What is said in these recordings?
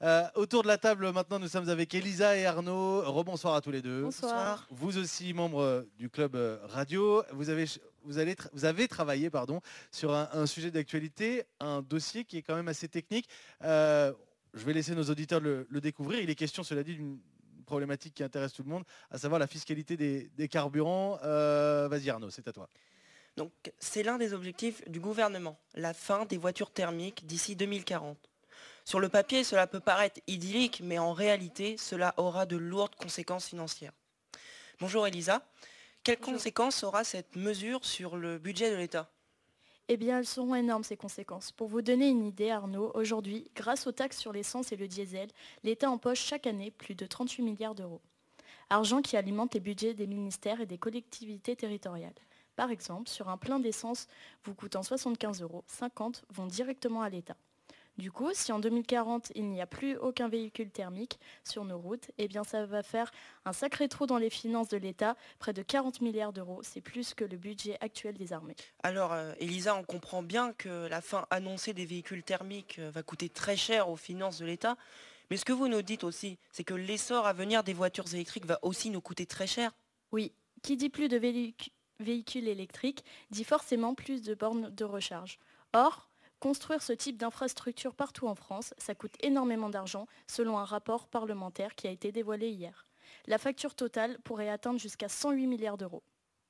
Autour de la table, maintenant, nous sommes avec Elisa et Arnaud. Rebonsoir à tous les deux. Bonsoir. Vous aussi, membre du club radio. Vous avez travaillé sur un sujet d'actualité, un dossier qui est quand même assez technique. Je vais laisser nos auditeurs le découvrir. Il est question, cela dit, d'une problématique qui intéresse tout le monde, à savoir la fiscalité des carburants. Vas-y Arnaud, c'est à toi. Donc, c'est l'un des objectifs du gouvernement, la fin des voitures thermiques d'ici 2040. Sur le papier, cela peut paraître idyllique, mais en réalité, cela aura de lourdes conséquences financières. Bonjour Elisa. Quelles Bonjour. conséquences aura cette mesure sur le budget de l'État ? Eh bien, elles seront énormes, ces conséquences. Pour vous donner une idée, Arnaud, aujourd'hui, grâce aux taxes sur l'essence et le diesel, l'État empoche chaque année plus de 38 milliards d'euros. Argent qui alimente les budgets des ministères et des collectivités territoriales. Par exemple, sur un plein d'essence vous coûtant 75 euros, 50 vont directement à l'État. Du coup, si en 2040, il n'y a plus aucun véhicule thermique sur nos routes, eh bien ça va faire un sacré trou dans les finances de l'État, près de 40 milliards d'euros. C'est plus que le budget actuel des armées. Alors, Elisa, on comprend bien que la fin annoncée des véhicules thermiques va coûter très cher aux finances de l'État. Mais ce que vous nous dites aussi, c'est que l'essor à venir des voitures électriques va aussi nous coûter très cher. Oui, qui dit plus de véhicules électriques dit forcément plus de bornes de recharge. Or, construire ce type d'infrastructure partout en France, ça coûte énormément d'argent, selon un rapport parlementaire qui a été dévoilé hier. La facture totale pourrait atteindre jusqu'à 108 milliards d'euros.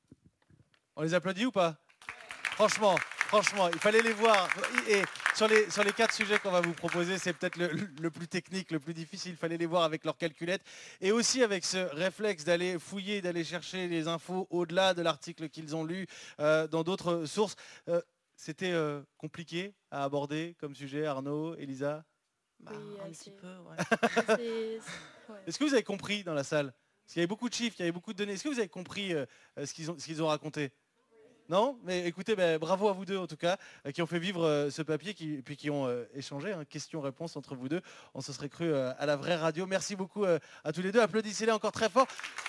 On les applaudit ou pas ? Franchement, il fallait les voir. Et sur les 4 sujets qu'on va vous proposer, c'est peut-être le plus technique, le plus difficile. Il fallait les voir avec leur calculette. Et aussi avec ce réflexe d'aller fouiller, d'aller chercher les infos au-delà de l'article qu'ils ont lu dans d'autres sources. C'était compliqué à aborder comme sujet, Arnaud, Elisa ? Bah, Oui, un c'est- petit peu, ouais. Ouais. Est-ce que vous avez compris dans la salle ? Parce qu'il y avait beaucoup de chiffres, il y avait beaucoup de données. Est-ce que vous avez compris ce qu'ils ont raconté ? Non ? Mais écoutez, bravo à vous deux en tout cas, qui ont fait vivre ce papier, puis qui ont échangé, questions-réponses entre vous deux. On se serait cru à la vraie radio. Merci beaucoup à tous les deux. Applaudissez-les encore très fort.